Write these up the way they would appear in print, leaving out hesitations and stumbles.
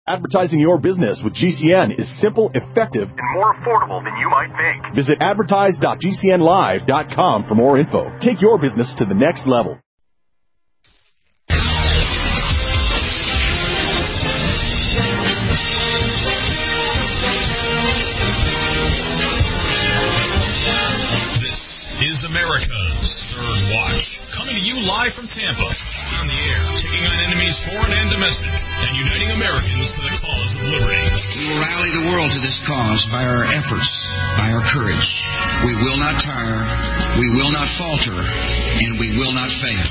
Advertising your business with GCN is simple, effective, and more affordable than you might think. Visit advertise.gcnlive.com for more info. Take your business to the next level. This is America's Third Watch, coming to you live from Tampa. On the air, taking on enemies foreign and domestic, and uniting Americans for the cause of liberty. We will rally the world to this cause by our efforts, by our courage. We will not tire, we will not falter, and we will not fail.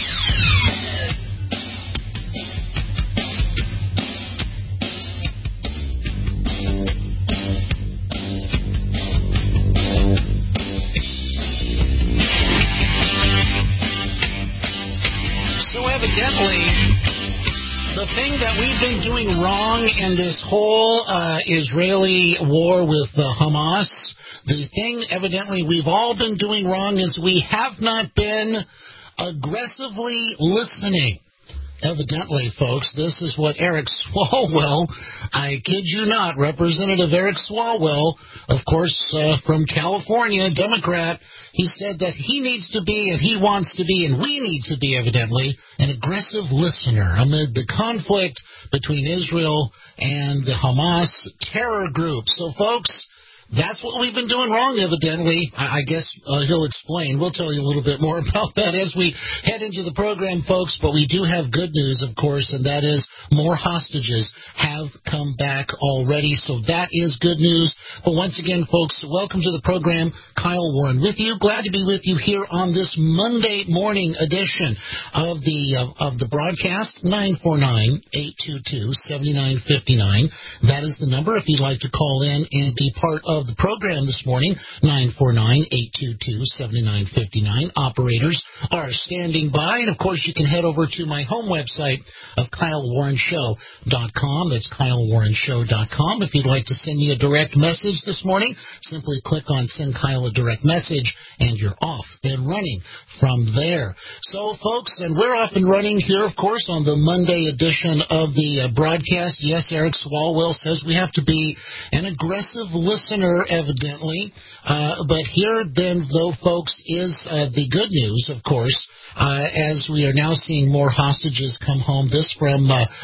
Evidently, the thing that we've been doing wrong in this whole Israeli war with Hamas, the thing evidently we've all been doing wrong is we have not been aggressively listening. Evidently, folks, this is what Eric Swalwell, I kid you not, Representative Eric Swalwell, of course, from California, Democrat, he said that he needs to be, and he wants to be, and we need to be, evidently, an aggressive listener amid the conflict between Israel and the Hamas terror group. So, folks, that's what we've been doing wrong, evidently. I guess he'll explain. We'll tell you a little bit more about that as we head into the program, folks. But we do have good news, of course, and that is more hostages have come back already. So that is good news. But once again, folks, welcome to the program. Kyle Warren with you. Glad to be with you here on this Monday morning edition of the broadcast. 949-822-7959. That is the number if you'd like to call in and be part of the program this morning. 949-822-7959. Operators are standing by, and of course you can head over to my home website of KyleWarrenShow.com. That's KyleWarrenShow.com. If you'd like to send me a direct message this morning, simply click on Send Kyle a Direct Message, and you're off and running from there. So, folks, and we're off and running here, of course, on the Monday edition of the broadcast. Yes, Eric Swalwell says we have to be an aggressive listener, evidently. But here, then, though, folks, is the good news, of course, as we are now seeing more hostages come home. This from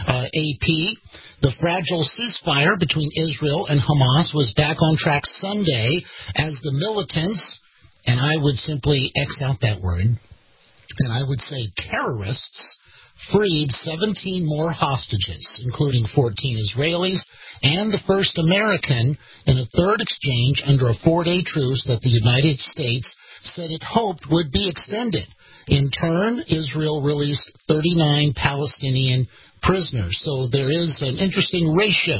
AP. The fragile ceasefire between Israel and Hamas was back on track Sunday as the militants, and I would simply X out that word, and I would say terrorists, freed 17 more hostages, including 14 Israelis and the first American, in a third exchange under a 4-day truce that the United States said it hoped would be extended. In turn, Israel released 39 Palestinian prisoners. So there is an interesting ratio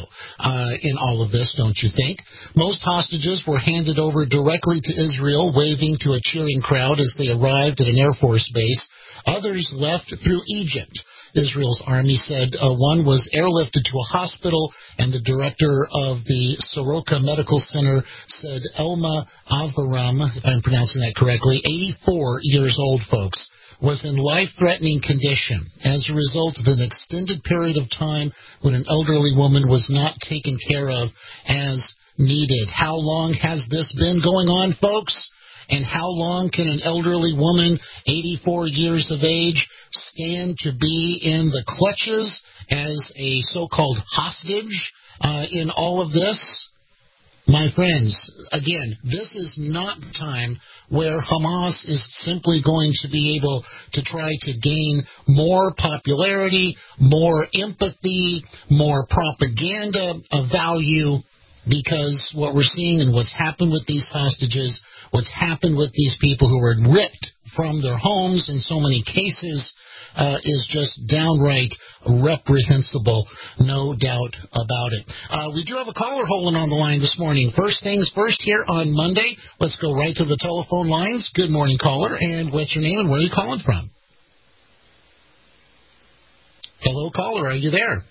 in all of this, don't you think? Most hostages were handed over directly to Israel, waving to a cheering crowd as they arrived at an Air Force base. Others left through Egypt. Israel's army said one was airlifted to a hospital, and the director of the Soroka Medical Center said Elma Avaram, if I'm pronouncing that correctly, 84 years old, folks, was in life-threatening condition as a result of an extended period of time when an elderly woman was not taken care of as needed. How long has this been going on, folks? And how long can an elderly woman, 84 years of age, stand to be in the clutches as a so-called hostage in all of this? My friends, again, this is not the time where Hamas is simply going to be able to try to gain more popularity, more empathy, more propaganda of value, because what we're seeing and what's happened with these hostages, what's happened with these people who were ripped from their homes in so many cases, is just downright reprehensible, no doubt about it. We do have a caller holding on the line this morning. First things first here on Monday. Let's go right to the telephone lines. Good morning, caller, and what's your name and where are you calling from? Hello, caller, are you there?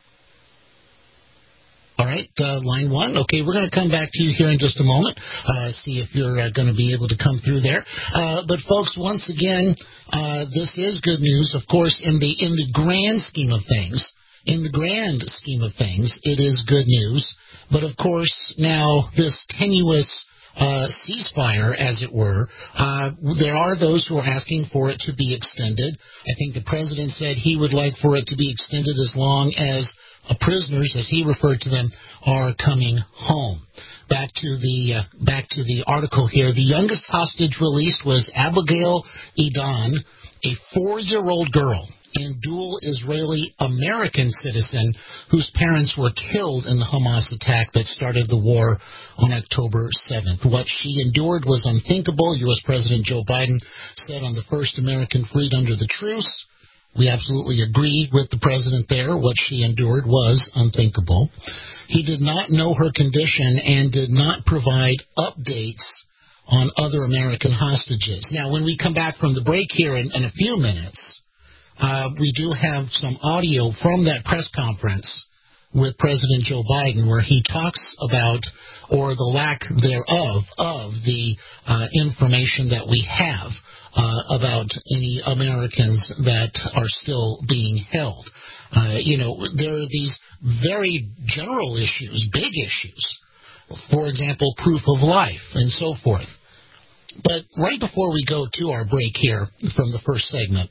All right, line one. Okay, we're going to come back to you here in just a moment, see if you're going to be able to come through there. But folks, once again, this is good news, of course, in the grand scheme of things. in the grand scheme of things, it is good news. But, of course, now this tenuous ceasefire, as it were, there are those who are asking for it to be extended. I think the president said he would like for it to be extended as long as prisoners, as he referred to them, are coming home. Back to the article here. The youngest hostage released was Abigail Edan, a 4-year-old girl and dual Israeli-American citizen whose parents were killed in the Hamas attack that started the war on October 7th. What she endured was unthinkable, U.S. President Joe Biden said on the first American freed under the truce. We absolutely agree with the president there. What she endured was unthinkable. He did not know her condition and did not provide updates on other American hostages. Now, when we come back from the break here in a few minutes, we do have some audio from that press conference with President Joe Biden where he talks about, or the lack thereof, of the information that we have about any Americans that are still being held. There are these very general issues, big issues. For example, proof of life and so forth. But right before we go to our break here from the first segment,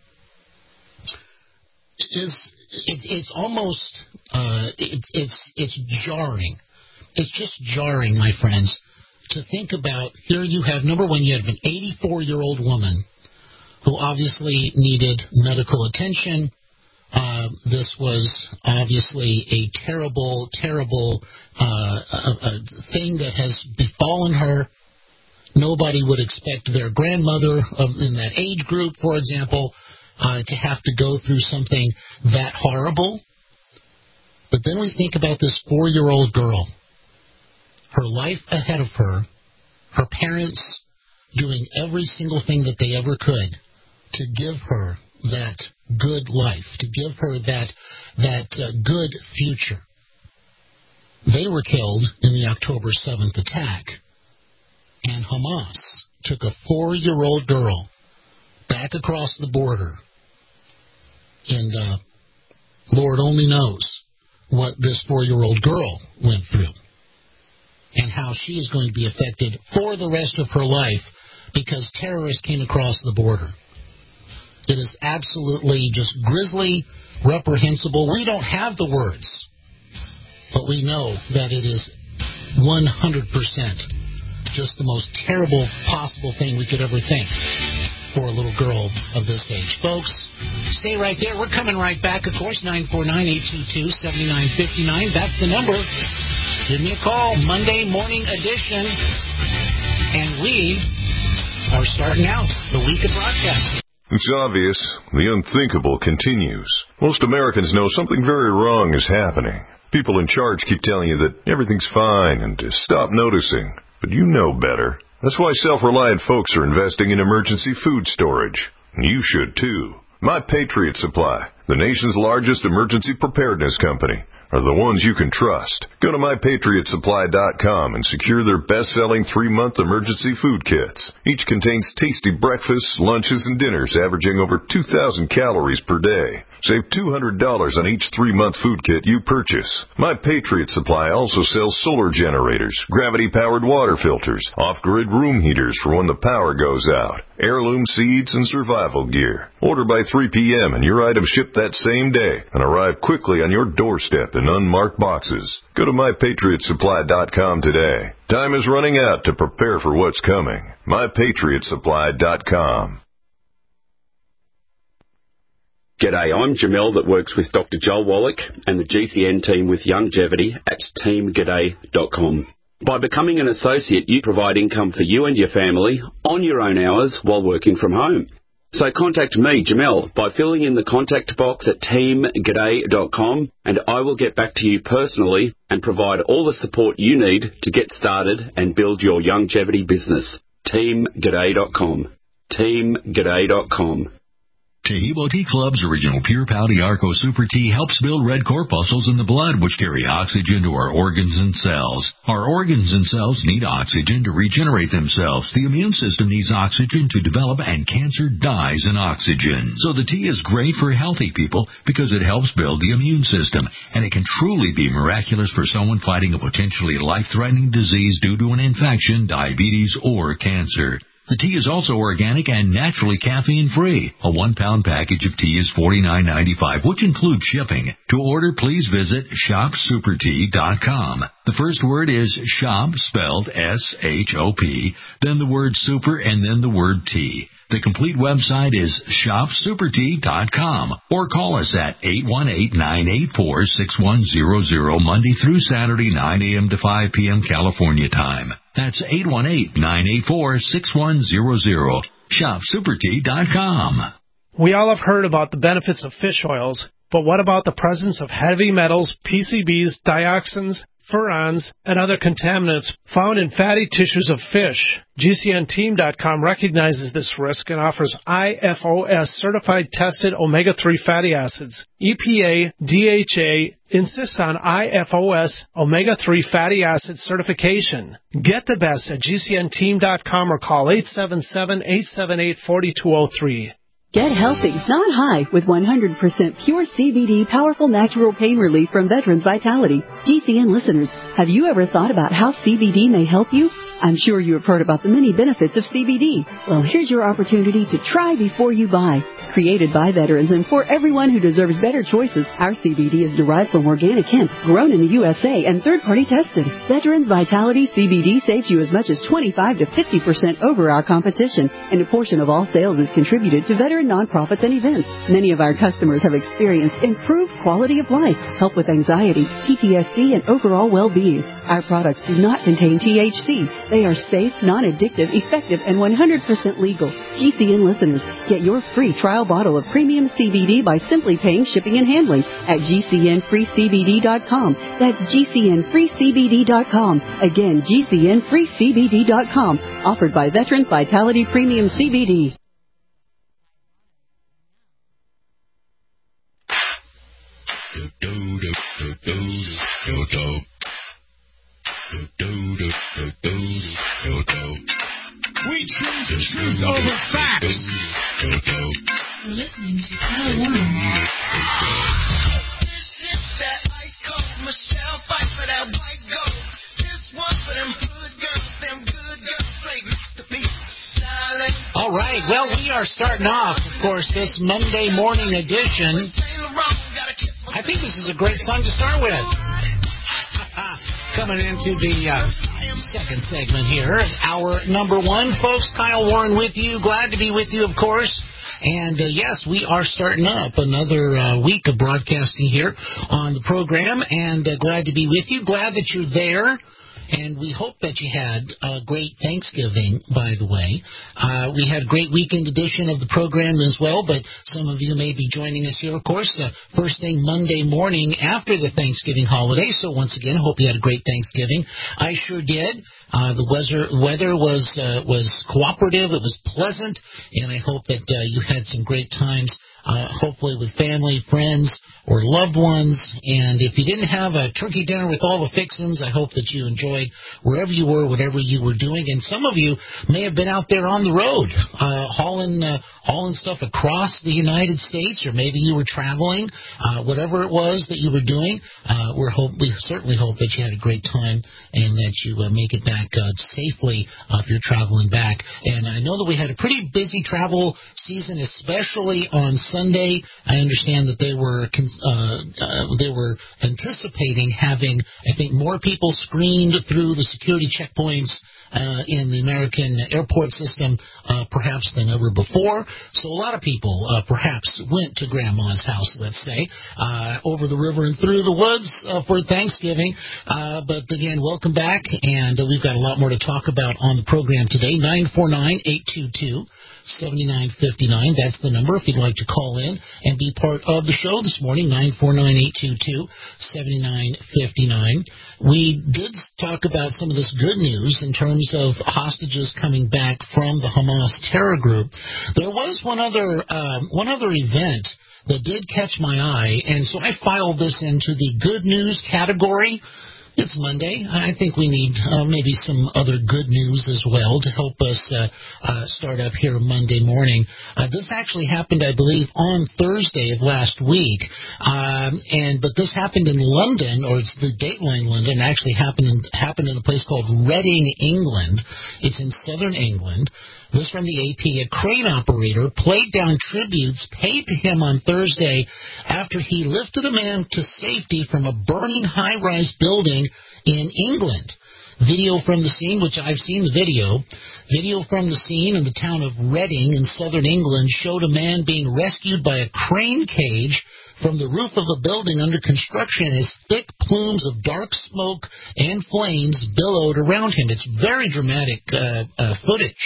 it's almost it's jarring. It's just jarring, my friends, to think about. Here you have, number one, you have an 84-year-old woman who obviously needed medical attention. This was obviously a terrible, terrible thing that has befallen her. Nobody would expect their grandmother in that age group, for example, to have to go through something that horrible. But then we think about this 4-year-old girl, her life ahead of her, her parents doing every single thing that they ever could to give her that good life, to give her that good future. They were killed in the October 7th attack, and Hamas took a 4-year-old girl back across the border. And Lord only knows what this 4-year-old girl went through and how she is going to be affected for the rest of her life because terrorists came across the border. It is absolutely just grisly, reprehensible. We don't have the words, but we know that it is 100% just the most terrible possible thing we could ever think for a little girl of this age. Folks, stay right there. We're coming right back, of course, 949-822-7959. That's the number. Give me a call, Monday morning edition. And we are starting out the week of broadcasting. It's obvious. The unthinkable continues. Most Americans know something very wrong is happening. People in charge keep telling you that everything's fine and to stop noticing. But you know better. That's why self-reliant folks are investing in emergency food storage. And you should, too. My Patriot Supply, the nation's largest emergency preparedness company, are the ones you can trust. Go to MyPatriotSupply.com and secure their best-selling 3-month emergency food kits. Each contains tasty breakfasts, lunches, and dinners averaging over 2,000 calories per day. Save $200 on each 3-month food kit you purchase. My Patriot Supply also sells solar generators, gravity-powered water filters, off-grid room heaters for when the power goes out, heirloom seeds, and survival gear. Order by 3 p.m. and your items ship that same day and arrive quickly on your doorstep in unmarked boxes. Go to MyPatriotSupply.com today. Time is running out to prepare for what's coming. MyPatriotSupply.com. G'day, I'm Jamel that works with Dr. Joel Wallach and the GCN team with Longevity at teamg'day.com. By becoming an associate, you provide income for you and your family on your own hours while working from home. So contact me, Jamel, by filling in the contact box at teamg'day.com and I will get back to you personally and provide all the support you need to get started and build your longevity business. teamg'day.com. teamg'day.com. Tahibo Tea Club's original Pure Pouty Arco Super Tea helps build red corpuscles in the blood, which carry oxygen to our organs and cells. Our organs and cells need oxygen to regenerate themselves. The immune system needs oxygen to develop, and cancer dies in oxygen. So the tea is great for healthy people because it helps build the immune system, and it can truly be miraculous for someone fighting a potentially life-threatening disease due to an infection, diabetes, or cancer. The tea is also organic and naturally caffeine-free. A 1-pound package of tea is $49.95, which includes shipping. To order, please visit shopsupertea.com. The first word is shop, spelled S-H-O-P, then the word super, and then the word tea. The complete website is shopsupertea.com, or call us at 818-984-6100, Monday through Saturday, 9 a.m. to 5 p.m. California time. That's 818-984-6100. shopsupertea.com. We all have heard about the benefits of fish oils, but what about the presence of heavy metals, PCBs, dioxins, furans, and other contaminants found in fatty tissues of fish? GCNteam.com recognizes this risk and offers IFOS certified tested omega-3 fatty acids. EPA, DHA insists on IFOS omega-3 fatty acid certification. Get the best at GCNteam.com or call 877-878-4203. Get healthy, not high, with 100% pure CBD powerful natural pain relief from Veterans Vitality. GCN listeners, have you ever thought about how CBD may help you? I'm sure you have heard about the many benefits of CBD. Well, here's your opportunity to try before you buy. Created by veterans and for everyone who deserves better choices, our CBD is derived from organic hemp, grown in the USA, and third-party tested. Veterans Vitality CBD saves you as much as 25 to 50% over our competition, and a portion of all sales is contributed to veteran nonprofits and events. Many of our customers have experienced improved quality of life, help with anxiety, PTSD, and overall well-being. Our products do not contain THC. They are safe, non-addictive, effective, and 100% legal. GCN listeners, get your free trial bottle of premium CBD by simply paying shipping and handling at GCNFreeCBD.com. That's GCNFreeCBD.com. Again, GCNFreeCBD.com. Offered by Veterans Vitality Premium CBD. We choose the truth over facts. You're listening to Kyle Warren. This is that ice cold Michelle fight for that white gold. This one for them good girls, straight masterpieces. All right, well, we are starting off, of course, this Monday morning edition. I think this is a great song to start with. Coming into the second segment here, hour number one, folks. Kyle Warren with you. Glad to be with you, of course. And, yes, we are starting up another week of broadcasting here on the program, and glad to be with you. Glad that you're there. And we hope that you had a great Thanksgiving, by the way. We had a great weekend edition of the program as well, but some of you may be joining us here, of course, first thing Monday morning after the Thanksgiving holiday. So once again, I hope you had a great Thanksgiving. I sure did. The weather was cooperative. It was pleasant, and I hope that you had some great times, hopefully with family, friends, or loved ones. And if you didn't have a turkey dinner with all the fixings, I hope that you enjoyed wherever you were, whatever you were doing. And some of you may have been out there on the road, hauling stuff across the United States, or maybe you were traveling, whatever it was that you were doing. We certainly hope that you had a great time and that you make it back safely if you're traveling back. And I know that we had a pretty busy travel season, especially on Sunday. I understand that they were anticipating having, I think, more people screened through the security checkpoints in the American airport system perhaps than ever before. So a lot of people perhaps went to Grandma's house, let's say, over the river and through the woods for Thanksgiving. But again, welcome back, and we've got a lot more to talk about on the program today. 949-822-7959. That's the number if you'd like to call in and be part of the show this morning, 949-822-7959. We did talk about some of this good news in terms terms of hostages coming back from the Hamas terror group. There was one other event that did catch my eye, and so I filed this into the good news category. It's Monday. I think we need maybe some other good news as well to help us start up here Monday morning. This actually happened, I believe, on Thursday of last week, but this happened in London, or it's the Dateline London. Actually happened in a place called Reading, England. It's in southern England. This from the AP. A crane operator played down tributes paid to him on Thursday after he lifted a man to safety from a burning high-rise building in England. Video from the scene, which I've seen the video. Video from the scene in the town of Reading in southern England showed a man being rescued by a crane cage from the roof of a building under construction as thick plumes of dark smoke and flames billowed around him. It's very dramatic footage.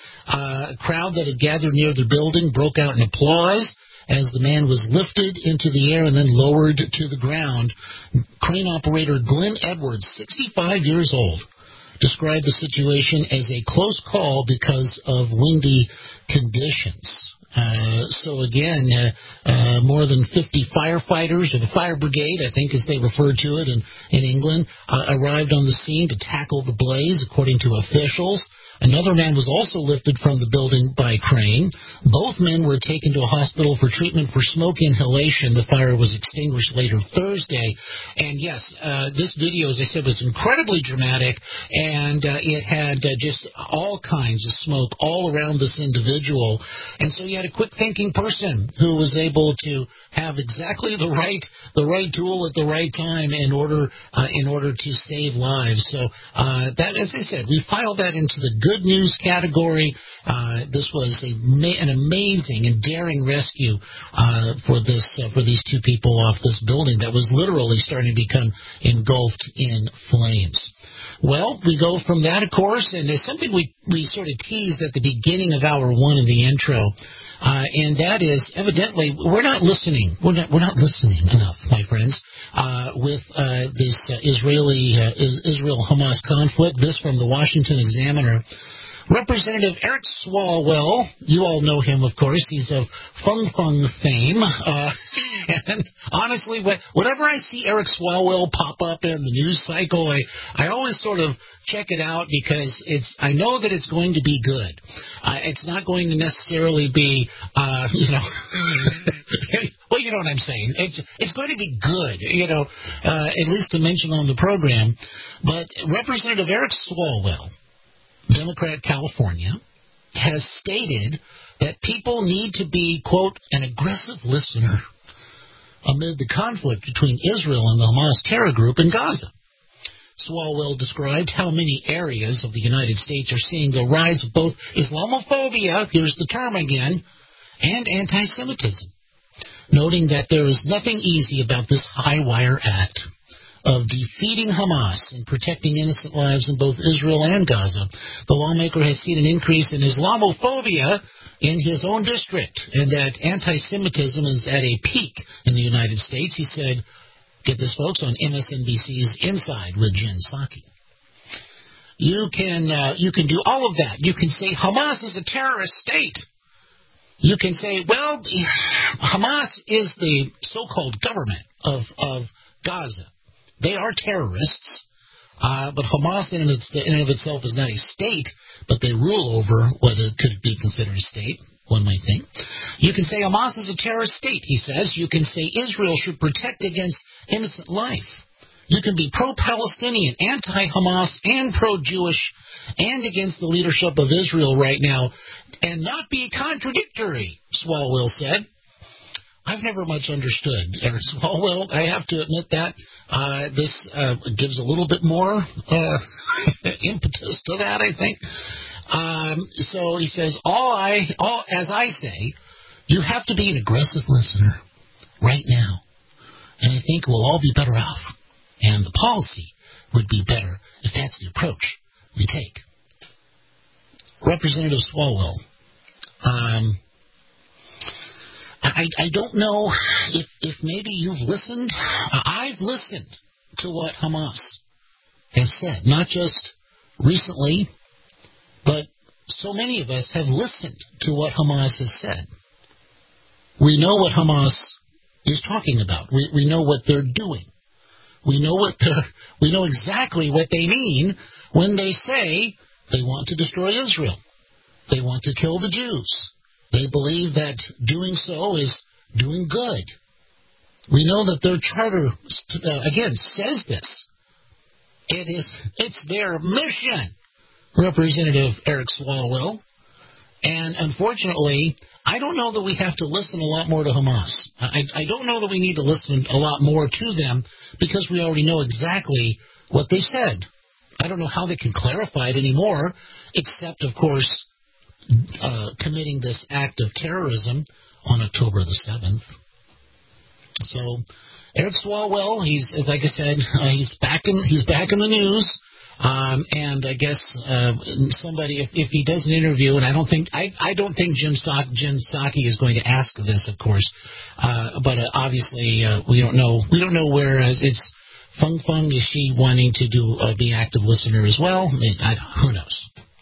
A crowd that had gathered near the building broke out in applause as the man was lifted into the air and then lowered to the ground. Crane operator Glenn Edwards, 65 years old, described the situation as a close call because of windy conditions. So again, more than 50 firefighters, or the fire brigade, I think as they refer to it in England, arrived on the scene to tackle the blaze, according to officials. Another man was also lifted from the building by crane. Both men were taken to a hospital for treatment for smoke inhalation. The fire was extinguished later Thursday. And yes, this video, as I said, was incredibly dramatic, and it had just all kinds of smoke all around this individual. And so you had a quick-thinking person who was able to have exactly the right tool at the right time in order to save lives. So that, as I said, we filed that into the good news category. This was an amazing and daring rescue for these two people off this building that was literally starting to become engulfed in flames. Well, we go from that, of course, and there's something we sort of teased at the beginning of hour one in the intro. And that is, evidently, we're not listening. We're not listening enough, my friends, with this Israel-Hamas conflict. This from the Washington Examiner. Representative Eric Swalwell, you all know him, of course. He's of Fung Fung fame. And honestly, whenever I see Eric Swalwell pop up in the news cycle, I always sort of check it out because I know that it's going to be good. It's not going to necessarily be, well, you know what I'm saying. It's going to be good, at least to mention on the program. But Representative Eric Swalwell, Democrat, California, has stated that people need to be, quote, an aggressive listener amid the conflict between Israel and the Hamas terror group in Gaza. Swalwell described how many areas of the United States are seeing the rise of both Islamophobia, here's the term again, and anti-Semitism, noting that there is nothing easy about this high-wire act of defeating Hamas and protecting innocent lives in both Israel and Gaza. The lawmaker has seen an increase in Islamophobia in his own district, and that anti-Semitism is at a peak in the United States. He said, get this, folks, on MSNBC's Inside with Jen Psaki. You can do all of that. You can say Hamas is a terrorist state. You can say, well, Hamas is the so-called government of Gaza. They are terrorists, but Hamas in and of itself is not a state, but they rule over what could be considered a state, one might think. You can say Hamas is a terrorist state, he says. You can say Israel should protect against innocent life. You can be pro-Palestinian, anti-Hamas, and pro-Jewish, and against the leadership of Israel right now, and not be contradictory, Swalwell said. I've never much understood Eric Swalwell. I have to admit that. This gives a little bit more impetus to that, I think. So he says, as I say, you have to be an aggressive listener right now. And I think we'll all be better off. And the policy would be better if that's the approach we take. Representative Swalwell, I don't know if maybe you've listened. I've listened to what Hamas has said, not just recently, But so many of us have listened to what Hamas has said. We know what Hamas is talking about. We know what they're doing. We know exactly what they mean when they say they want to destroy Israel. They want to kill the Jews. They believe that doing so is doing good. We know that their charter, again, says this. It's their mission, Representative Eric Swalwell. And unfortunately, I don't know that we have to listen a lot more to Hamas. I don't know that we need to listen a lot more to them because we already know exactly what they said. I don't know how they can clarify it anymore, except, of course, committing this act of terrorism on October the 7th. So, Eric Swalwell, he's, as like I said, he's back in the news. And I guess somebody, if he does an interview, and I don't think Jen Psaki is going to ask this, of course, but obviously we don't know where it's. Fung Fung, is she wanting to be active listener as well? Who knows?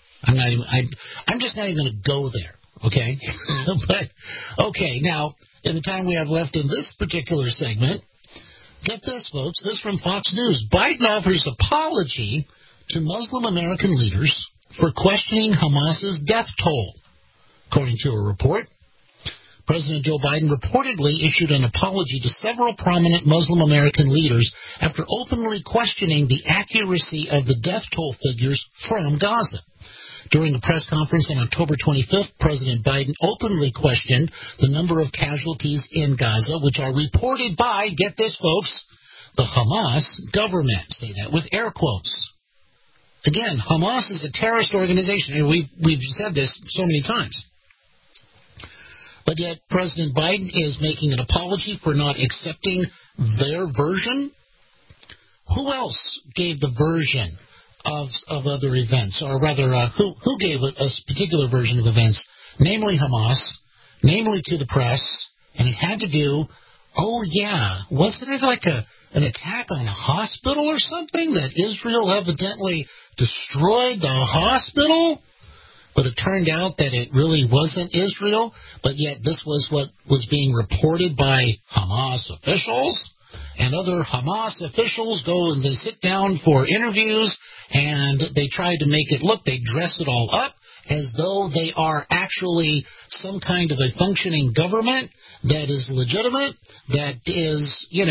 I'm just not even going to go there. Okay, but okay. Now, in the time we have left in this particular segment, get this, folks. This from Fox News. Biden offers apology to Muslim American leaders for questioning Hamas's death toll. According to a report, President Joe Biden reportedly issued an apology to several prominent Muslim American leaders after openly questioning the accuracy of the death toll figures from Gaza. During a press conference on October 25th, President Biden openly questioned the number of casualties in Gaza, which are reported by, get this, folks, the Hamas government. Say that with air quotes. Again, Hamas is a terrorist organization, and we've said this so many times. But yet President Biden is making an apology for not accepting their version. Who else gave the version of other events, or rather, who gave a particular version of events, namely Hamas, namely to the press, and it had to do, wasn't it like an attack on a hospital or something, that Israel evidently destroyed the hospital? But it turned out that it really wasn't Israel, but yet this was what was being reported by Hamas officials. And other Hamas officials go and they sit down for interviews, and they try to make it look, they dress it all up as though they are actually some kind of a functioning government that is legitimate, that is,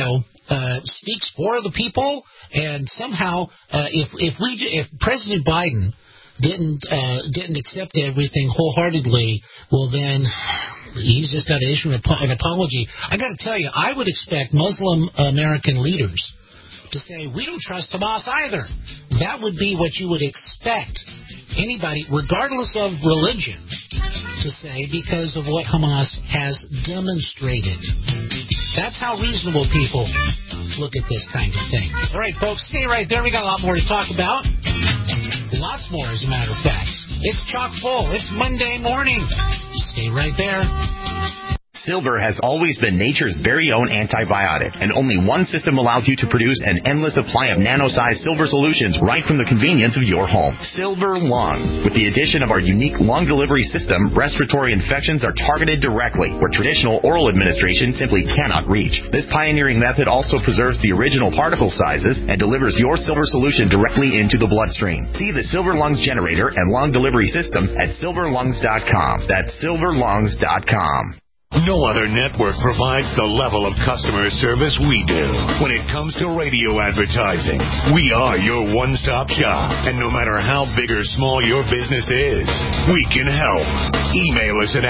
speaks for the people. And somehow, if President Biden didn't accept everything wholeheartedly, well then he's just got to issue an apology. I got to tell you, I would expect Muslim American leaders to say, we don't trust Hamas either. That would be what you would expect anybody, regardless of religion, to say because of what Hamas has demonstrated. That's how reasonable people look at this kind of thing. All right, folks, stay right there. We got a lot more to talk about. Lots more, as a matter of fact. It's chock full. It's Monday morning. Stay right there. Silver has always been nature's very own antibiotic, and only one system allows you to produce an endless supply of nano-sized silver solutions right from the convenience of your home. Silver Lungs. With the addition of our unique lung delivery system, respiratory infections are targeted directly, where traditional oral administration simply cannot reach. This pioneering method also preserves the original particle sizes and delivers your silver solution directly into the bloodstream. See the Silver Lungs generator and lung delivery system at silverlungs.com. That's silverlungs.com. No other network provides the level of customer service we do. When it comes to radio advertising, we are your one-stop shop. And no matter how big or small your business is, we can help. Email us at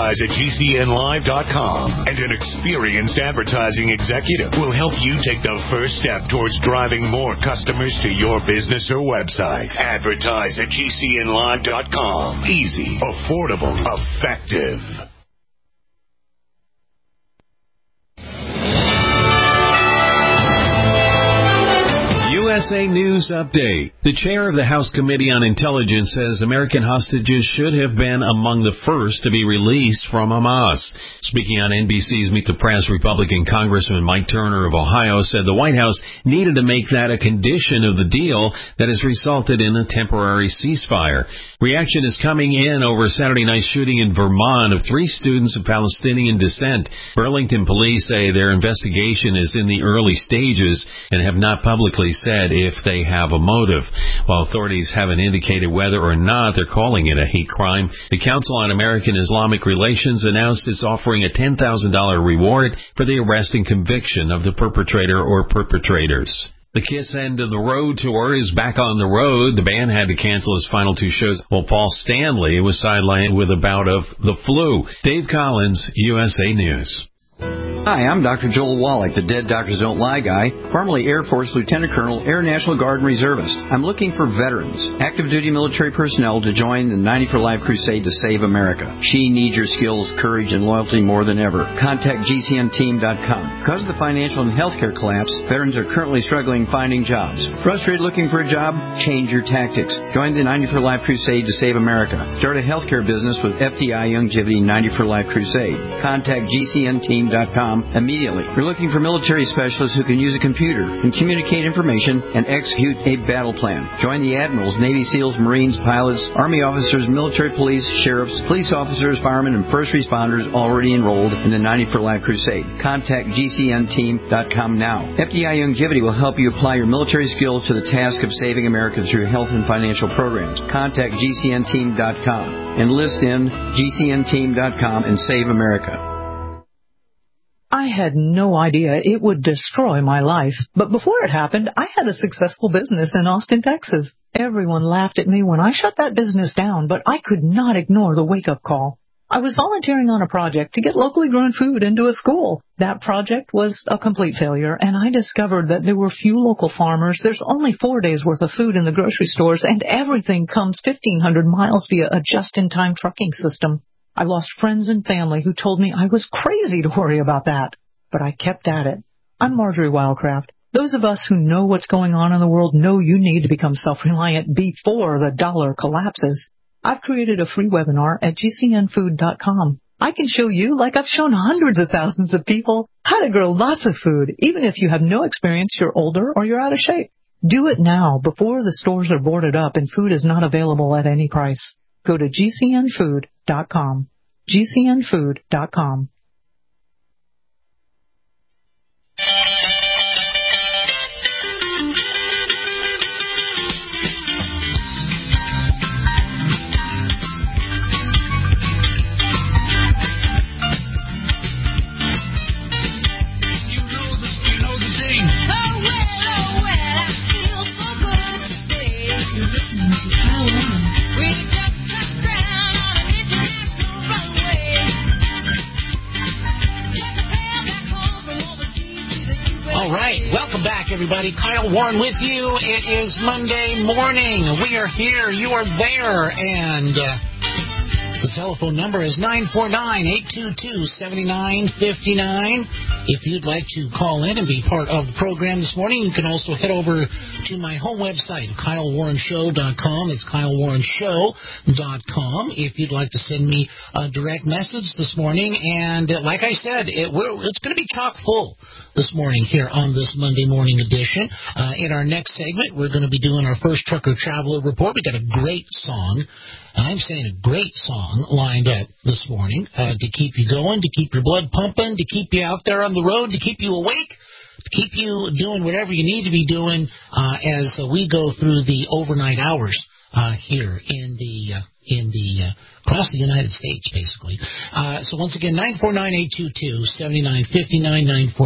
advertise@gcnlive.com, and an experienced advertising executive will help you take the first step towards driving more customers to your business or website. Advertise@gcnlive.com. Easy, affordable, effective. U.S. USA News Update. The chair of the House Committee on Intelligence says American hostages should have been among the first to be released from Hamas. Speaking on NBC's Meet the Press, Republican Congressman Mike Turner of Ohio said the White House needed to make that a condition of the deal that has resulted in a temporary ceasefire. Reaction is coming in over Saturday night's shooting in Vermont of 3 students of Palestinian descent. Burlington police say their investigation is in the early stages and have not publicly said if they have a motive. While authorities haven't indicated whether or not they're calling it a hate crime, the Council on American Islamic Relations announced it's offering a $10,000 reward for the arrest and conviction of the perpetrator or perpetrators. The Kiss End of the Road tour is back on the road. The band had to cancel his final 2 shows, while Paul Stanley was sidelined with a bout of the flu. Dave Collins, USA News. Hi, I'm Dr. Joel Wallach, the Dead Doctors Don't Lie guy, formerly Air Force Lieutenant Colonel, Air National Guard and Reservist. I'm looking for veterans, active duty military personnel to join the 90 for Life crusade to save America. She needs your skills, courage, and loyalty more than ever. Contact GCNteam.com. Because of the financial and healthcare collapse, veterans are currently struggling finding jobs. Frustrated looking for a job? Change your tactics. Join the 90 for Life crusade to save America. Start a healthcare business with FDI Youngevity 90 for Life crusade. Contact GCNteam.com immediately. We're looking for military specialists who can use a computer and communicate information and execute a battle plan. Join the admirals, Navy SEALs, Marines, pilots, Army officers, military police, sheriffs, police officers, firemen, and first responders already enrolled in the 90 for Life crusade. Contact GCNteam.com now. FDI Youngevity will help you apply your military skills to the task of saving America through health and financial programs. Contact GCNteam.com. Enlist in GCNteam.com and save America. I had no idea it would destroy my life. But before it happened, I had a successful business in Austin, Texas. Everyone laughed at me when I shut that business down, but I could not ignore the wake-up call. I was volunteering on a project to get locally grown food into a school. That project was a complete failure, and I discovered that there were few local farmers. There's only 4 days' worth of food in the grocery stores, and everything comes 1,500 miles via a just-in-time trucking system. I lost friends and family who told me I was crazy to worry about that. But I kept at it. I'm Marjorie Wildcraft. Those of us who know what's going on in the world know you need to become self-reliant before the dollar collapses. I've created a free webinar at GCNfood.com. I can show you, like I've shown hundreds of thousands of people, how to grow lots of food, even if you have no experience, you're older, or you're out of shape. Do it now, before the stores are boarded up and food is not available at any price. Go to GCNfood.com. GCNfood.com. All right, welcome back, everybody. Kyle Warren with you. It is Monday morning. We are here. You are there. And the telephone number is 949-822-7959. If you'd like to call in and be part of the program this morning, you can also head over to my home website, KyleWarrenShow.com. It's KyleWarrenShow.com. If you'd like to send me a direct message this morning. And like I said, it's going to be chock full this morning here on this Monday morning edition. In our next segment, we're going to be doing our first Trucker Traveler Report. We got a great song. I'm saying a great song lined up this morning to keep you going, to keep your blood pumping, to keep you out there on the road, to keep you awake, to keep you doing whatever you need to be doing as we go through the overnight hours here in the across the United States, basically. So once again, 949-822-7959,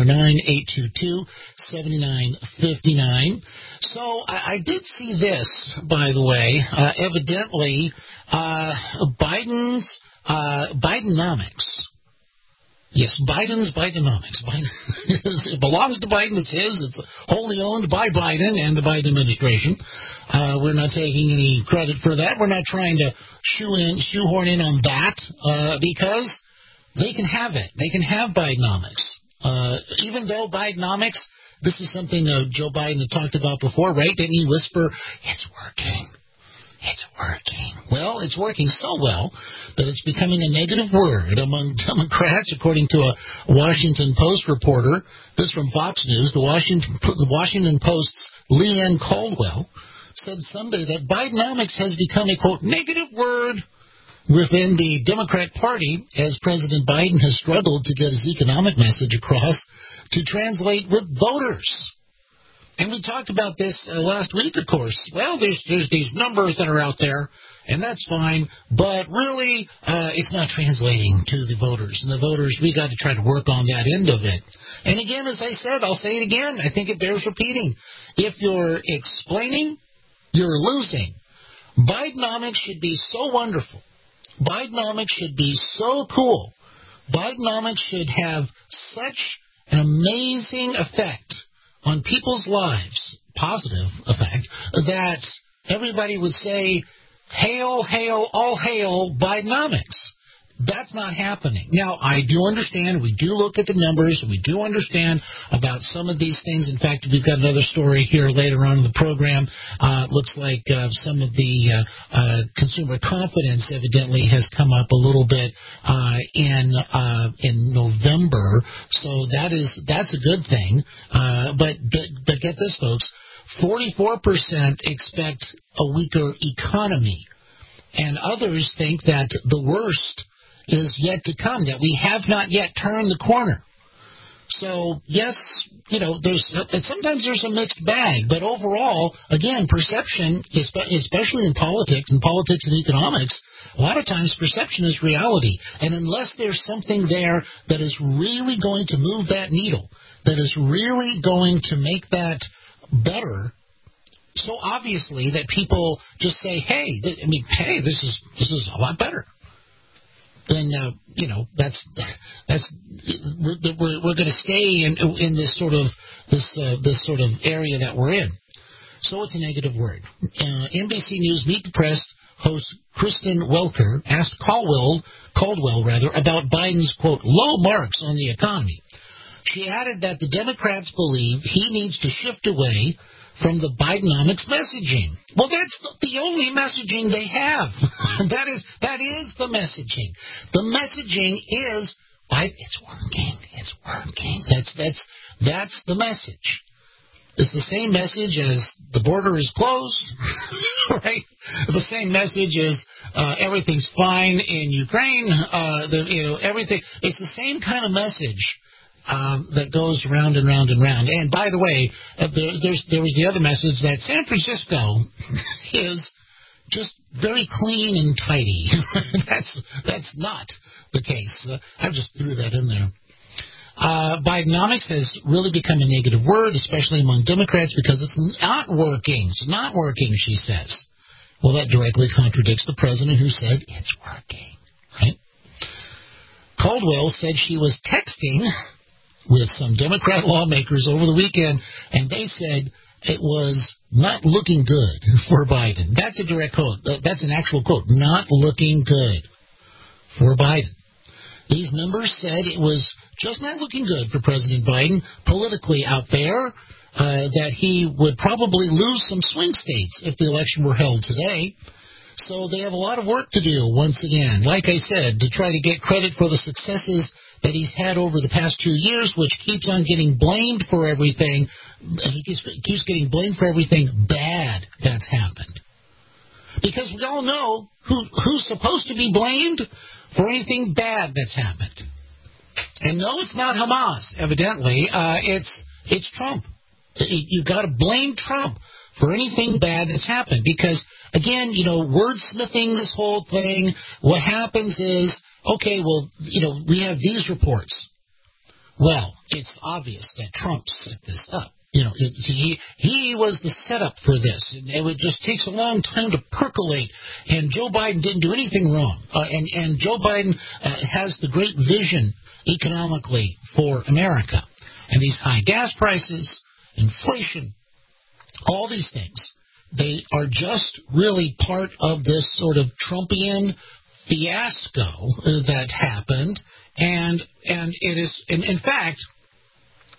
949-822-7959. So I did see this, by the way. Evidently, Bidenomics. Yes, Bidenomics. It belongs to Biden. It's his. It's wholly owned by Biden and the Biden administration. We're not taking any credit for that. We're not trying to shoehorn in on that because they can have it. They can have Bidenomics. Even though Bidenomics This is something Joe Biden had talked about before, right? Didn't he whisper, it's working? It's working. Well, it's working so well that it's becoming a negative word among Democrats, according to a Washington Post reporter. This from Fox News. The Washington Post's Leanne Caldwell said Sunday that Bidenomics has become a, quote, negative word within the Democrat Party as President Biden has struggled to get his economic message across to translate with voters. And we talked about this last week, of course. Well, there's these numbers that are out there, and that's fine, but really it's not translating to the voters. And the voters, we got to try to work on that end of it. And again, as I said, I'll say it again, I think it bears repeating. If you're explaining, you're losing. Bidenomics should be so wonderful. Bidenomics should be so cool. Bidenomics should have such an amazing effect on people's lives, positive effect, that everybody would say, hail, hail, all hail Bidenomics. That's not happening. Now, I do understand, we do look at the numbers, and we do understand about some of these things. In fact, we've got another story here later on in the program. Looks like some of the consumer confidence evidently has come up a little bit in November. So that's a good thing. But get this, folks, 44% expect a weaker economy. And others think that the worst is yet to come, that we have not yet turned the corner. So, yes, sometimes there's a mixed bag, but overall, again, perception, especially in politics and economics, a lot of times perception is reality. And unless there's something there that is really going to move that needle, that is really going to make that better, so obviously that people just say, hey, this is a lot better. Then we're going to stay in this sort of area that we're in. So it's a negative word. NBC News Meet the Press host Kristen Welker asked Caldwell about Biden's, quote, low marks on the economy. She added that the Democrats believe he needs to shift away from the Bidenomics messaging. Well, that's the only messaging they have. That is the messaging. The messaging is, it's working. It's working. That's the message. It's the same message as the border is closed, right? The same message as everything's fine in Ukraine. Everything. It's the same kind of message that goes round and round and round. And by the way, there was the other message that San Francisco is just very clean and tidy. That's not the case. I just threw that in there. Bidenomics has really become a negative word, especially among Democrats, because it's not working. It's not working, she says. Well, that directly contradicts the president who said it's working, right? Caldwell said she was texting with some Democrat lawmakers over the weekend, and they said it was not looking good for Biden. That's a direct quote. That's an actual quote. Not looking good for Biden. These members said it was just not looking good for President Biden politically out there, that he would probably lose some swing states if the election were held today. So they have a lot of work to do, once again, like I said, to try to get credit for the successes that he's had over the past 2 years, which keeps on getting blamed for everything. He keeps getting blamed for everything bad that's happened. Because we all know who's supposed to be blamed for anything bad that's happened. And no, it's not Hamas, evidently. It's Trump. You've got to blame Trump for anything bad that's happened. Because, again, wordsmithing this whole thing, what happens is, okay, well, we have these reports. Well, it's obvious that Trump set this up. He was the setup for this. It just takes a long time to percolate, and Joe Biden didn't do anything wrong. And Joe Biden has the great vision economically for America. And these high gas prices, inflation, all these things, they are just really part of this sort of Trumpian fiasco that happened, and it is, in fact,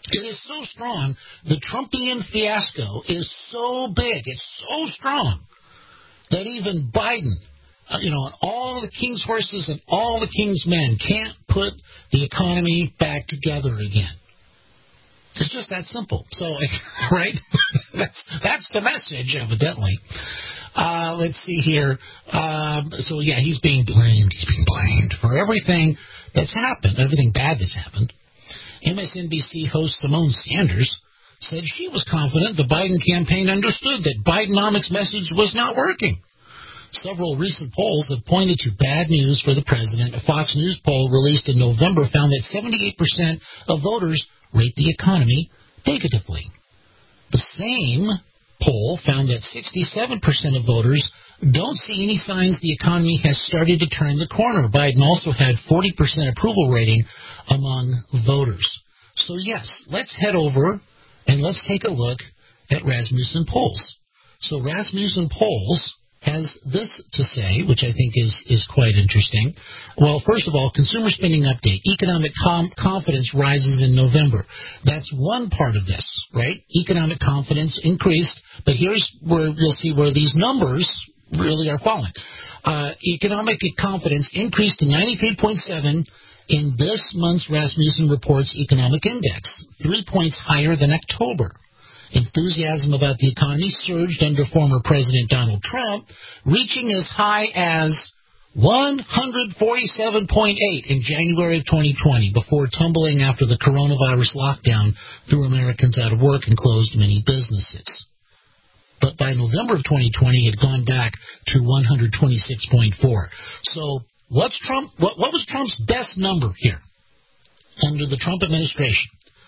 It is so strong. The Trumpian fiasco is so big, it's so strong, that even Biden, and all the king's horses and all the king's men can't put the economy back together again. It's just that simple. So, right? That's the message, evidently. Let's see here. He's being blamed. He's being blamed for everything that's happened, everything bad that's happened. MSNBC host Simone Sanders said she was confident the Biden campaign understood that Bidenomics' message was not working. Several recent polls have pointed to bad news for the president. A Fox News poll released in November found that 78% of voters rate the economy negatively. The same poll found that 67% of voters don't see any signs the economy has started to turn the corner. Biden also had 40% approval rating among voters. So yes, let's head over and let's take a look at Rasmussen Polls. So Rasmussen Polls has this to say, which I think is quite interesting. Well, first of all, consumer spending update. Economic confidence rises in November. That's one part of this, right? Economic confidence increased, but here's where you'll see where these numbers really are falling. Economic confidence increased to 93.7 in this month's Rasmussen Reports Economic Index, 3 points higher than October. Enthusiasm about the economy surged under former President Donald Trump, reaching as high as 147.8 in January of 2020, before tumbling after the coronavirus lockdown threw Americans out of work and closed many businesses. But by November of 2020, it had gone back to 126.4. So what was Trump's best number here under the Trump administration?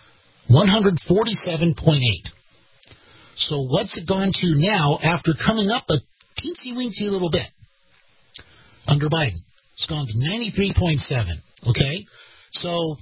147.8. So what's it gone to now after coming up a teensy-weensy little bit under Biden? It's gone to 93.7, okay? So,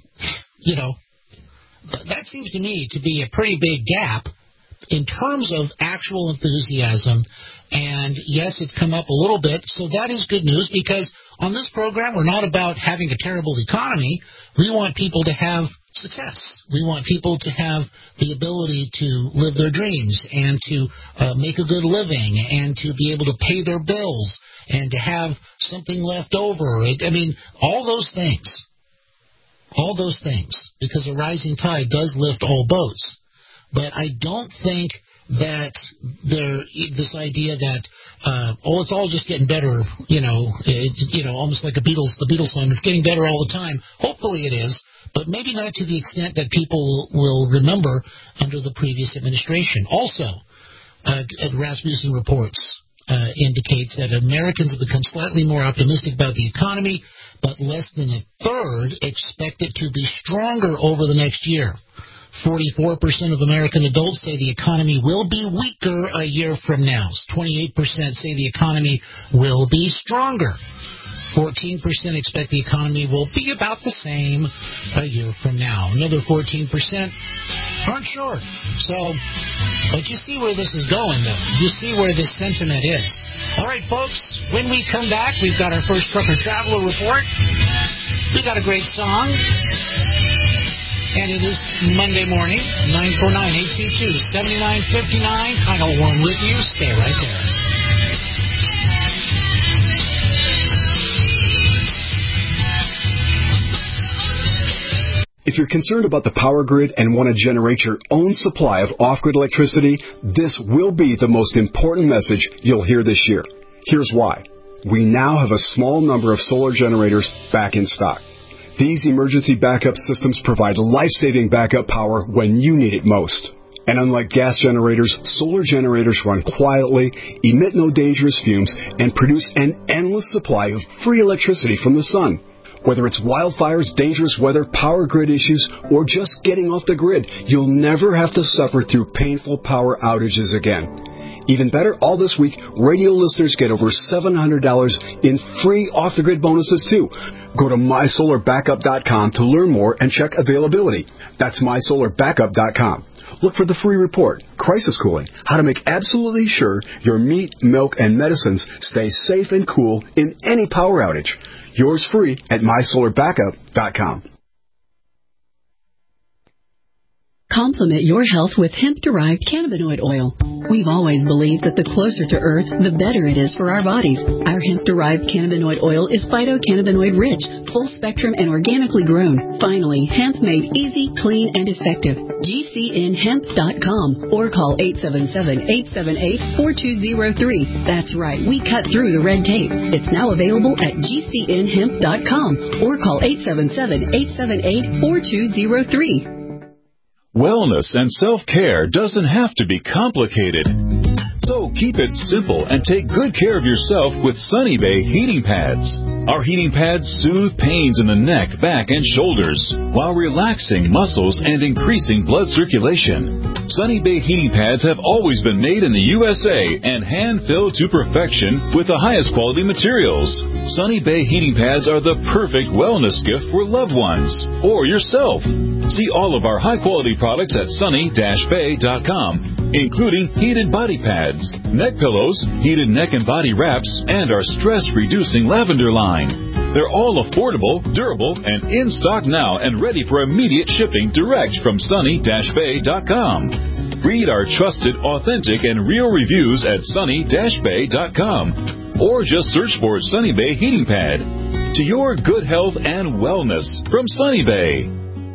that seems to me to be a pretty big gap in terms of actual enthusiasm. And, yes, it's come up a little bit, so that is good news, because on this program we're not about having a terrible economy. We want people to have success. We want people to have the ability to live their dreams and to make a good living and to be able to pay their bills and to have something left over. All those things. All those things. Because a rising tide does lift all boats. But I don't think that this idea that it's all just getting better, it's almost like the Beatles song, it's getting better all the time. Hopefully it is, but maybe not to the extent that people will remember under the previous administration. Also, Rasmussen Reports indicates that Americans have become slightly more optimistic about the economy, but less than a third expect it to be stronger over the next year. 44% of American adults say the economy will be weaker a year from now. 28% say the economy will be stronger. 14% expect the economy will be about the same a year from now. Another 14% aren't sure. But you see where this is going, though. You see where this sentiment is. All right, folks, when we come back, we've got our first Trucker Traveler Report. We got a great song. And it is Monday morning, 949-822-7959. Kyle Warren with you. Stay right there. If you're concerned about the power grid and want to generate your own supply of off-grid electricity, this will be the most important message you'll hear this year. Here's why. We now have a small number of solar generators back in stock. These emergency backup systems provide life-saving backup power when you need it most. And unlike gas generators, solar generators run quietly, emit no dangerous fumes, and produce an endless supply of free electricity from the sun. Whether it's wildfires, dangerous weather, power grid issues, or just getting off the grid, you'll never have to suffer through painful power outages again. Even better, all this week, radio listeners get over $700 in free off-the-grid bonuses, too. Go to MySolarBackup.com to learn more and check availability. That's MySolarBackup.com. Look for the free report, Crisis Cooling, how to make absolutely sure your meat, milk, and medicines stay safe and cool in any power outage. Yours free at MySolarBackup.com. Complement your health with hemp-derived cannabinoid oil. We've always believed that the closer to Earth, the better it is for our bodies. Our hemp-derived cannabinoid oil is phytocannabinoid-rich, full-spectrum, and organically grown. Finally, hemp made easy, clean, and effective. GCNhemp.com or call 877-878-4203. That's right, we cut through the red tape. It's now available at GCNhemp.com or call 877-878-4203. Wellness and self-care doesn't have to be complicated. So keep it simple and take good care of yourself with Sunny Bay heating pads. Our heating pads soothe pains in the neck, back, and shoulders while relaxing muscles and increasing blood circulation. Sunny Bay heating pads have always been made in the USA and hand-filled to perfection with the highest quality materials. Sunny Bay heating pads are the perfect wellness gift for loved ones or yourself. See all of our high-quality products at sunny-bay.com, including heated body pads, neck pillows, heated neck and body wraps, and our stress-reducing lavender line. They're all affordable, durable, and in stock now and ready for immediate shipping direct from sunny-bay.com. Read our trusted, authentic, and real reviews at sunny-bay.com or just search for Sunny Bay Heating Pad. To your good health and wellness from Sunny Bay.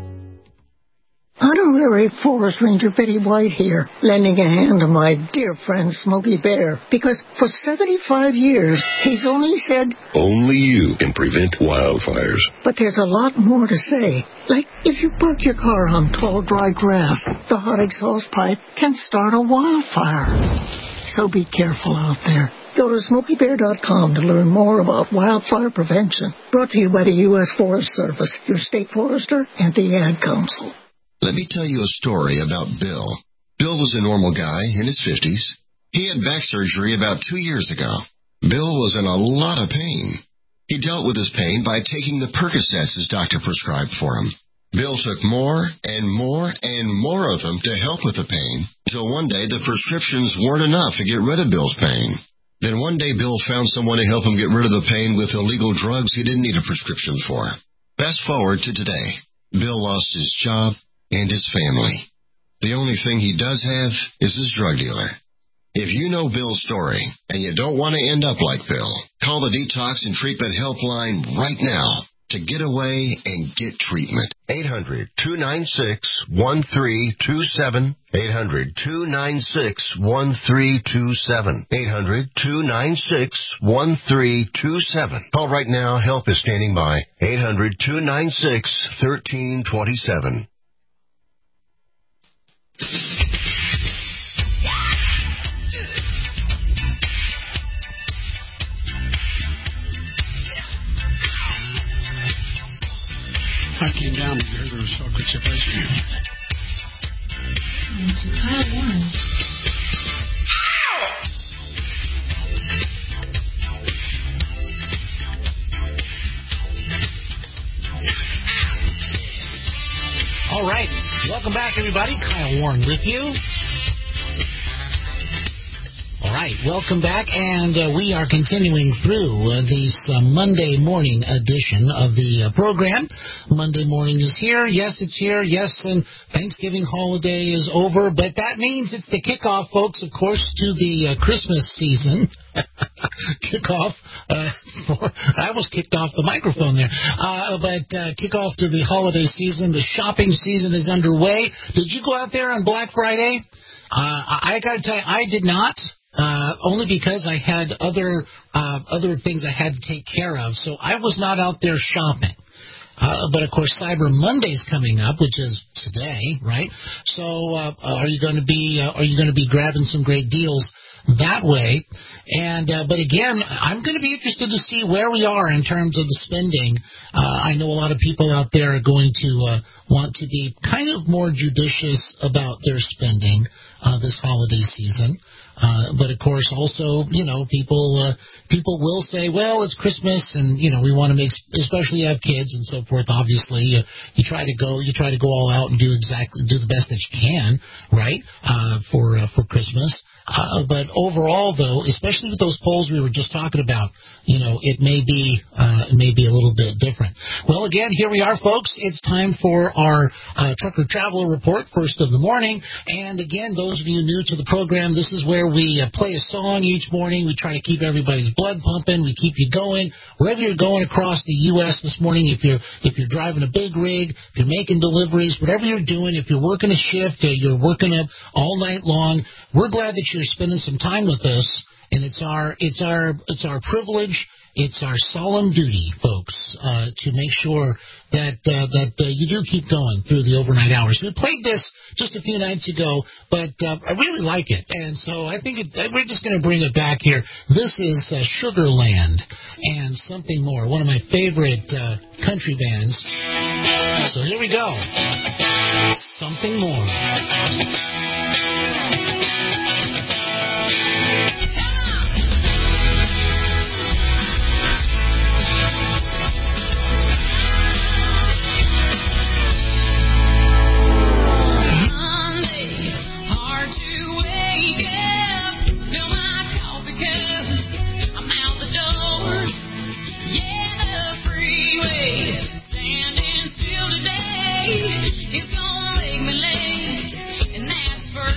Honorary Forest Ranger Betty White here, lending a hand to my dear friend Smokey Bear, because for 75 years, he's only said, only you can prevent wildfires. But there's a lot more to say. Like, if you park your car on tall, dry grass, the hot exhaust pipe can start a wildfire. So be careful out there. Go to SmokeyBear.com to learn more about wildfire prevention. Brought to you by the U.S. Forest Service, your state forester, and the Ad Council. Let me tell you a story about Bill. Bill was a normal guy in his 50s. He had back surgery about 2 years ago. Bill was in a lot of pain. He dealt with his pain by taking the Percocets his doctor prescribed for him. Bill took more and more and more of them to help with the pain, until one day the prescriptions weren't enough to get rid of Bill's pain. Then one day Bill found someone to help him get rid of the pain with illegal drugs he didn't need a prescription for. Fast forward to today. Bill lost his job and his family. The only thing he does have is his drug dealer. If you know Bill's story and you don't want to end up like Bill, call the Detox and Treatment Helpline right now to get away and get treatment. 800-296-1327. 800-296-1327. 800-296-1327. Call right now. Help is standing by. 800-296-1327. I came down and heard there was chocolate chip ice cream. It's a Taiwan. All right. Welcome back, everybody. Kyle Warren with you. All right. Welcome back, and we are continuing through this Monday morning edition of the program. Monday morning is here. Yes, it's here. Yes, and Thanksgiving holiday is over, but that means it's the kickoff, folks, of course, to the Christmas season. Kickoff. I almost kicked off the microphone there. But kickoff to the holiday season. The shopping season is underway. Did you go out there on Black Friday? I got to tell you, I did not. Only because I had other things I had to take care of, so I was not out there shopping. But of course, Cyber Monday's coming up, which is today, right? So, are you going to be grabbing some great deals that way? And but again, I'm going to be interested to see where we are in terms of the spending. I know a lot of people out there are going to want to be kind of more judicious about their spending this holiday season. But of course, also, people will say, well, it's Christmas, and we want to make, especially have kids and so forth. Obviously, you try to go all out and do the best that you can, right? For Christmas. But overall, though, especially with those polls we were just talking about, it may be a little bit different. Well, again, here we are, folks. It's time for our Trucker Traveler Report, first of the morning. And again, those of you new to the program, this is where we play a song each morning. We try to keep everybody's blood pumping. We keep you going wherever you're going across the U.S. this morning. If you're driving a big rig, if you're making deliveries, whatever you're doing, if you're working a shift, you're working up all night long, we're glad that you're spending some time with us. And it's our privilege. It's our solemn duty, folks, to make sure that you do keep going through the overnight hours. We played this just a few nights ago, but I really like it, and so I think we're just going to bring it back here. This is Sugarland and Something More, one of my favorite country bands. So here we go. Something More. It's gonna make me late, and that's for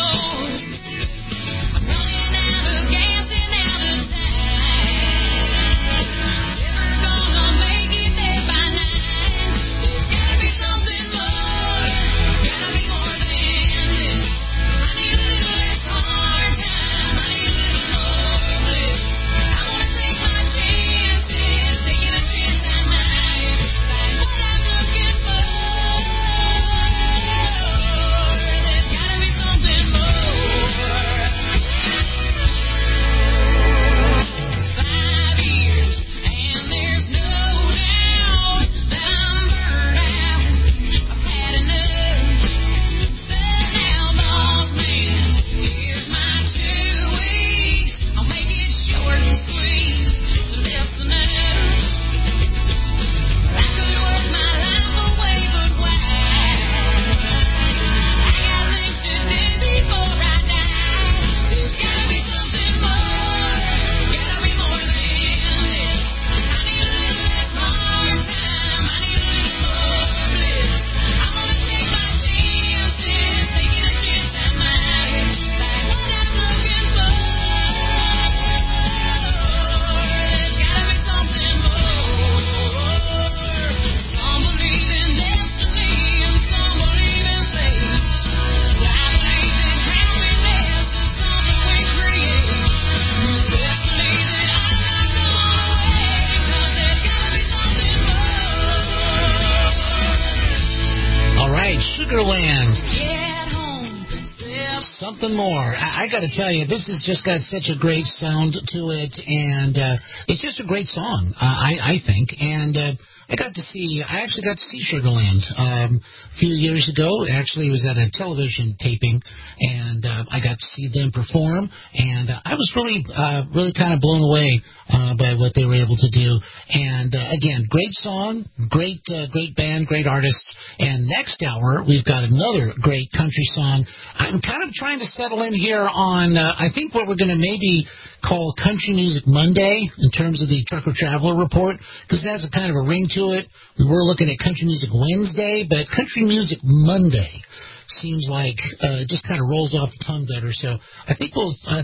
Something More. I got to tell you, this has just got such a great sound to it, and it's just a great song, I think. And I actually got to see Sugarland a few years ago. Actually, it was at a television taping, and I got to see them perform, and I was really kind of blown away by what they were able to do. And again, great song, great band, great artists. And next hour, we've got another great country song. I'm kind of trying to settle in here on, I think what we're going to maybe call Country Music Monday in terms of the Trucker Traveler Report, because it has a kind of a ring to it. We were looking at Country Music Wednesday, but Country Music Monday seems like it just kind of rolls off the tongue better. So I think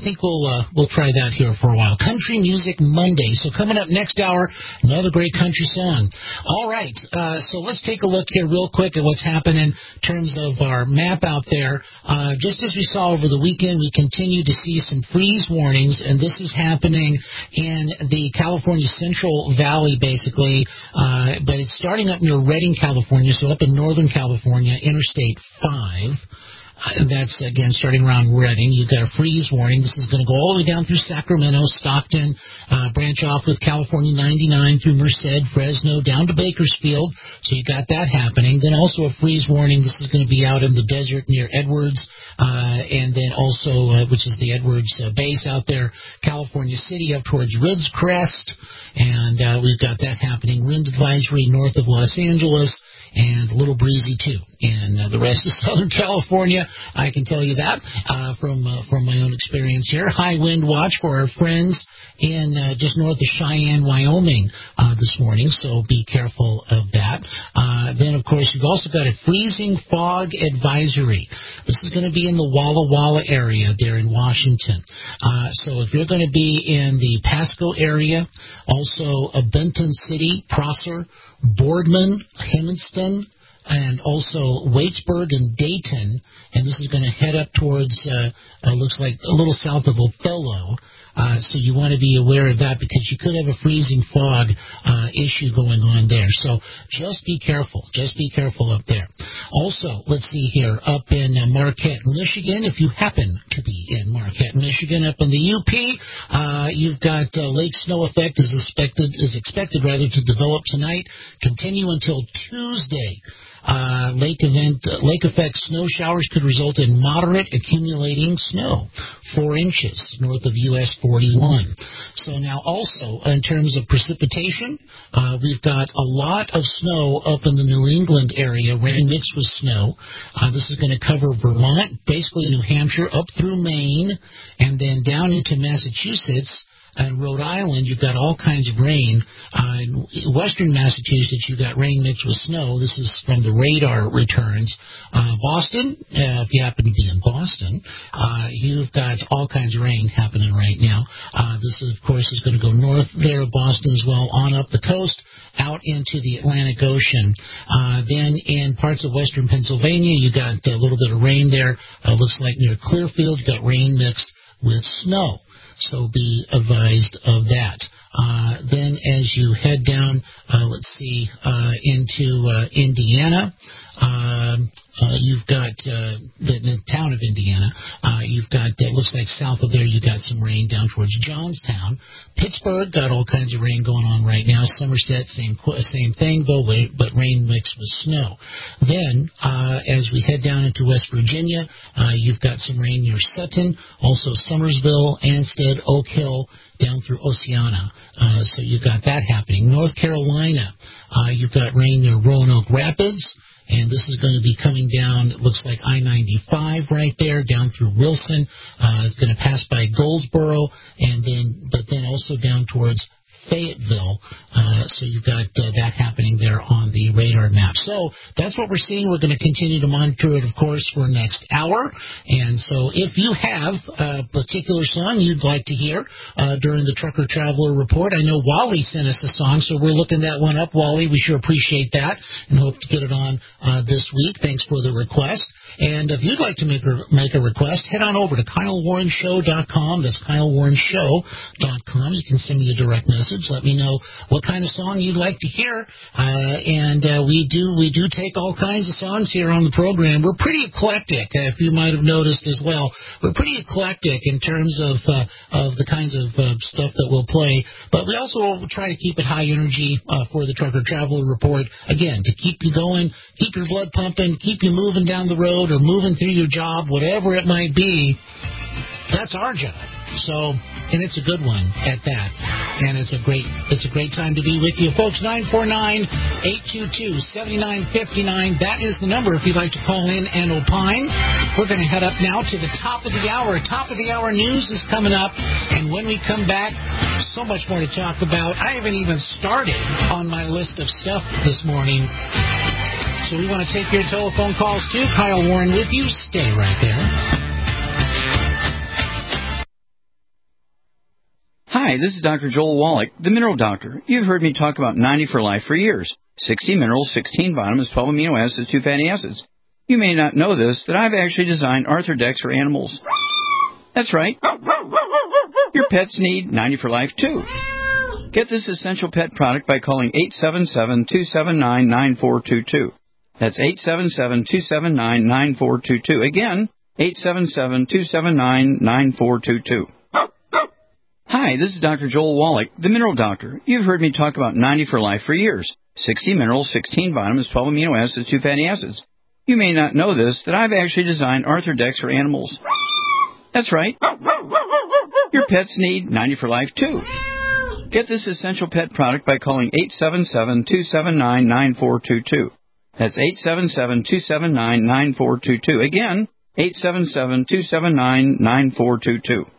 we'll try that here for a while. Country Music Monday. So coming up next hour, another great country song. All right, so let's take a look here real quick at what's happening in terms of our map out there. Just as we saw over the weekend, we continue to see some freeze warnings, and this is happening in the California Central Valley, basically, but it's starting up near Redding, California, so up in Northern California, Interstate 5. That's, again, starting around Redding. You've got a freeze warning. This is going to go all the way down through Sacramento, Stockton, branch off with California 99 through Merced, Fresno, down to Bakersfield. So you got that happening. Then also a freeze warning. This is going to be out in the desert near Edwards, and then also, which is the Edwards base out there, California City up towards Ridgecrest. And we've got that happening. Wind advisory north of Los Angeles. and a little breezy too. And the rest of Southern California, I can tell you that from my own experience here. High wind watch for our friends in just north of Cheyenne, Wyoming this morning, so be careful of that. Then, of course, you've also got a freezing fog advisory. This is going to be in the Walla Walla area there in Washington. So if you're going to be in the Pasco area, also Benton City, Prosser, Boardman, Hemmington, and also Waitsburg and Dayton, and this is going to head up towards, looks like a little south of Othello. So you want to be aware of that because you could have a freezing fog issue going on there. So just be careful. Just be careful up there. Also, let's see here, up in Marquette, Michigan, if you happen to be in Marquette, Michigan, up in the UP, you've got lake snow effect is expected to develop tonight, continue until Tuesday. Lake effect snow showers could result in moderate accumulating snow, 4 inches north of US 41. So now also in terms of precipitation, we've got a lot of snow up in the New England area, rain mixed with snow. This is going to cover Vermont, basically New Hampshire, up through Maine, and then down into Massachusetts. And Rhode Island, you've got all kinds of rain. In western Massachusetts, you've got rain mixed with snow. This is from the radar returns. Boston, if you happen to be in Boston, you've got all kinds of rain happening right now. This, of course, is going to go north there of Boston as well, on up the coast, out into the Atlantic Ocean. Then in parts of western Pennsylvania, you got a little bit of rain there. Looks like near Clearfield, you got rain mixed with snow. So be advised of that. Then as you head down, into Indiana, you've got the town of Indiana. You've got, it looks like south of there, you've got some rain down towards Johnstown. Pittsburgh got all kinds of rain going on right now. Somerset, same thing, though, but rain mixed with snow. Then, as we head down into West Virginia, you've got some rain near Sutton, also Summersville, Ansted, Oak Hill, down through Oceana. So you've got that happening. North Carolina, you've got rain near Roanoke Rapids. And this is going to be coming down, it looks like I-95 right there, down through Wilson. It's going to pass by Goldsboro, but then also down towards Fayetteville. So you've got that happening there on the radar map. So that's what we're seeing. We're going to continue to monitor it, of course, for next hour. And so if you have a particular song you'd like to hear during the Trucker Traveler Report, I know Wally sent us a song, so we're looking that one up. Wally, we sure appreciate that and hope to get it on this week. Thanks for the request. And if you'd like to make a request, head on over to KyleWarrenShow.com. That's KyleWarrenShow.com. You can send me a direct message. Let me know what kind of song you'd like to hear. And we do take all kinds of songs here on the program. We're pretty eclectic, if you might have noticed as well. We're pretty eclectic in terms of the kinds of stuff that we'll play. But we also try to keep it high energy for the Trucker Traveler Report. Again, to keep you going, keep your blood pumping, keep you moving down the road or moving through your job, whatever it might be. That's our job. So, and it's a good one at that. And it's a great time to be with you. Folks, 949-822-7959. That is the number if you'd like to call in and opine. We're going to head up now to the top of the hour. Top of the hour news is coming up. And when we come back, so much more to talk about. I haven't even started on my list of stuff this morning. So we want to take your telephone calls too. Kyle Warren with you. Stay right there. Hi, this is Dr. Joel Wallach, the Mineral Doctor. You've heard me talk about 90 for Life for years. 60 minerals, 16 vitamins, 12 amino acids, 2 fatty acids. You may not know this, that I've actually designed Arthrodex for animals. That's right. Your pets need 90 for Life too. Get this essential pet product by calling 877-279-9422. That's 877-279-9422. Again, 877-279-9422. Hi, this is Dr. Joel Wallach, the Mineral Doctor. You've heard me talk about 90 for Life for years. 60 minerals, 16 vitamins, 12 amino acids, 2 fatty acids. You may not know this, that I've actually designed Arthrodex for animals. That's right. Your pets need 90 for Life too. Get this essential pet product by calling 877-279-9422. That's 877-279-9422. Again, 877-279-9422.